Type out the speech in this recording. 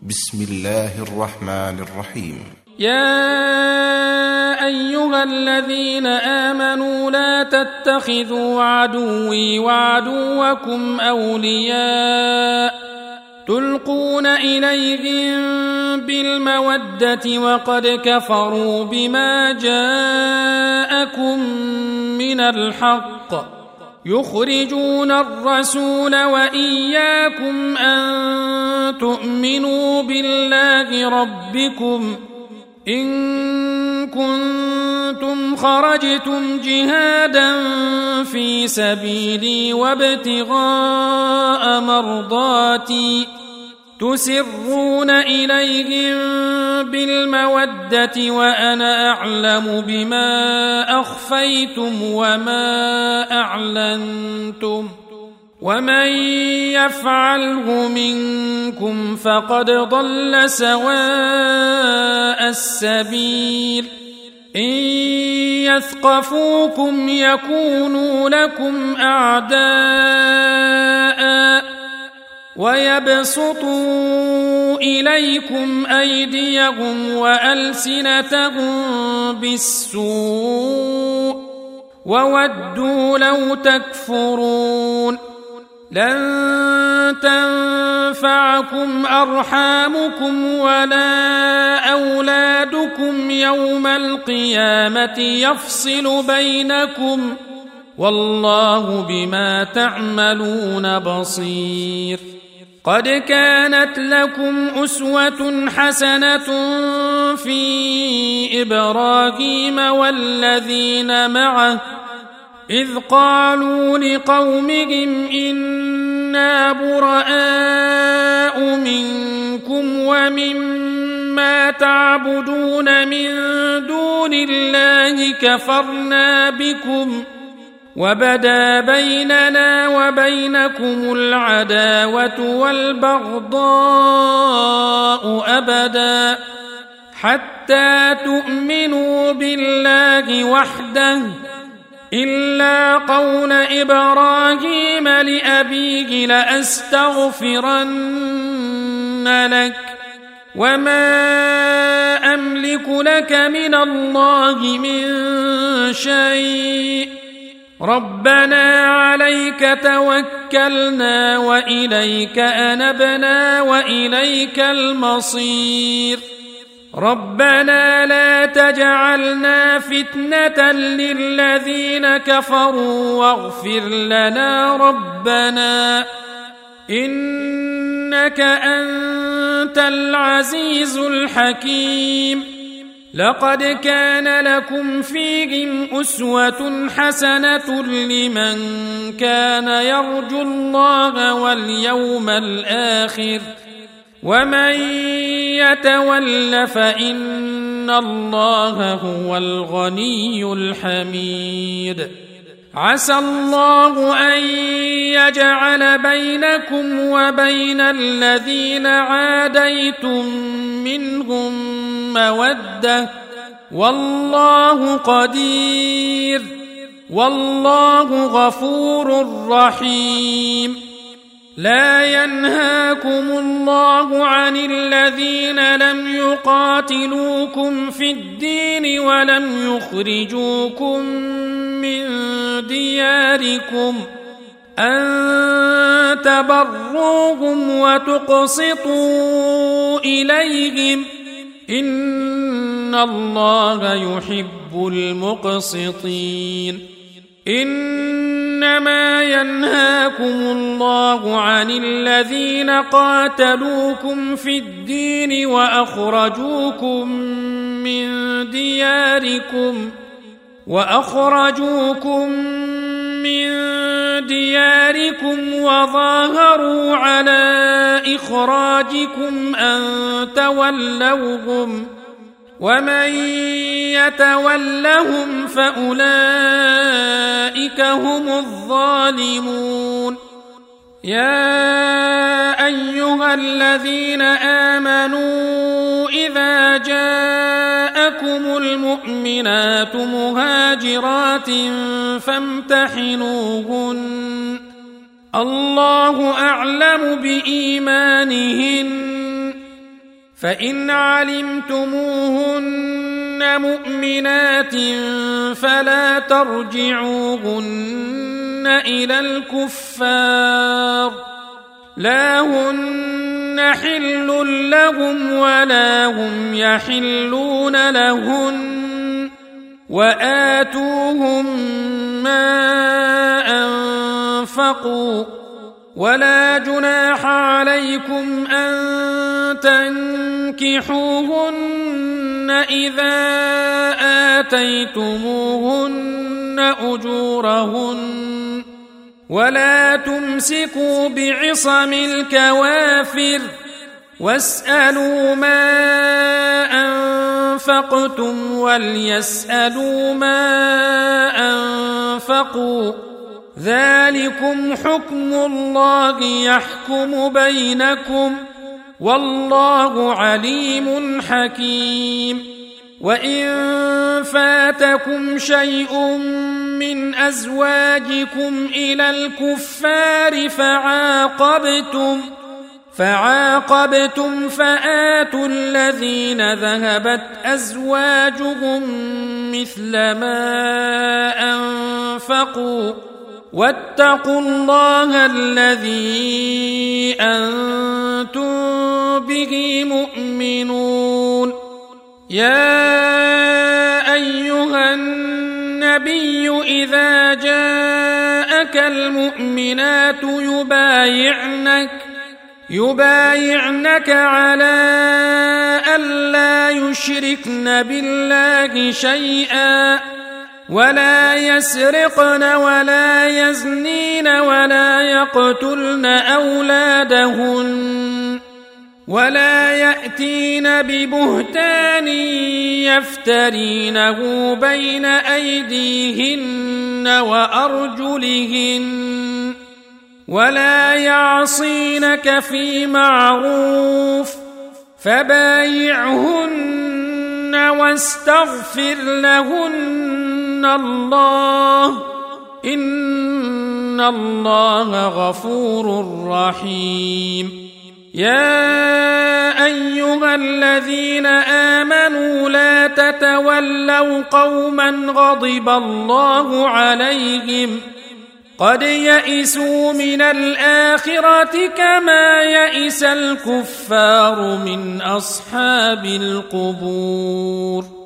بسم الله الرحمن الرحيم. يا أيها الذين آمنوا لا تتخذوا عدوي وعدوكم أولياء تلقون إليهم بالمودة وقد كفروا بما جاءكم من الحق يخرجون الرسول وإياكم أن تؤمنوا بالله ربكم إن كنتم خرجتم جهادا في سبيلي وابتغاء مرضاتي تسرون إليهم بالمودة وأنا أعلم بما أخفيتم وما أعلنتم ومن يفعله منكم فقد ضل سواء السبيل إن يثقفوكم يكونوا لكم أعداء ويبسطوا إليكم أيديهم وألسنتهم بالسوء وودوا لو تكفرون لن تنفعكم أرحامكم ولا أولادكم يوم القيامة يفصل بينكم والله بما تعملون بصير. قد كانت لكم أسوة حسنة في إبراهيم والذين معه إذ قالوا لقومهم إنا براء منكم ومما تعبدون من دون الله كفرنا بكم وبدا بيننا وبينكم العداوة والبغضاء أبدا حتى تؤمنوا بالله وحده إلا قول إبراهيم لأبيه لأستغفرن لك وما أملك لك من الله من شيء ربنا عليك توكلنا وإليك أنبنا وإليك المصير ربنا لا تجعلنا فتنة للذين كفروا واغفر لنا ربنا إنك أنت العزيز الحكيم. لقد كان لكم فيهم أسوة حسنة لمن كان يرجو الله واليوم الآخر ومن يتول فإن الله هو الغني الحميد. عسى الله أن يجعل بينكم وبين الذين عاديتم منهم مودة والله قدير والله غفور رحيم. لا ينهاكم الله عن الذين لم يقاتلوكم في الدين ولم يخرجوكم من دياركم أن تبروهم وتقسطوا إليهم إن الله يحب المقسطين. إنما ينهاكم الله عن الذين قاتلوكم في الدين وأخرجوكم من دياركم وظاهروا على إخراجكم أن تولوهم ومن يتولهم فأولئك هم الظالمون. يا أيها الذين آمنوا إذا جاءكم المؤمنات مهاجرات فامتحنوهن الله أعلم بإيمانهن فإن علمتموهن مؤمنات فلا ترجعوهن إلى الكفار لا هن حل لهم ولا هم يحلون لهن وآتوهم ما أنفقوا ولا جناح عليكم أن تنكحوهن إذا آتيتموهن أجورهن ولا تمسكوا بعصم الكوافر واسألوا ما أنفقتم وليسألوا ما أنفقوا ذلكم حكم الله يحكم بينكم والله عليم حكيم وإن فاتكم شيء من أزواجكم إلى الكفار فعاقبتم فآتوا الذين ذهبت أزواجهم مثل ما أنفقوا واتقوا الله الذي أنتم به مؤمنون يا أيها النبي إذا جاءك المؤمنات يبايعنك على ألا يشركن بالله شيئا ولا يسرقن ولا يزنين ولا يقتلن أولادهن ولا يأتين ببهتان يفترينه بين أيديهن وأرجلهن ولا يعصينك في معروف فبايعهن واستغفر لهن الله إن الله غفور رحيم يا أيها الذين آمنوا لا تتولوا قوما غضب الله عليهم قد يئسوا من الآخرة كما يئس الكفار من أصحاب القبور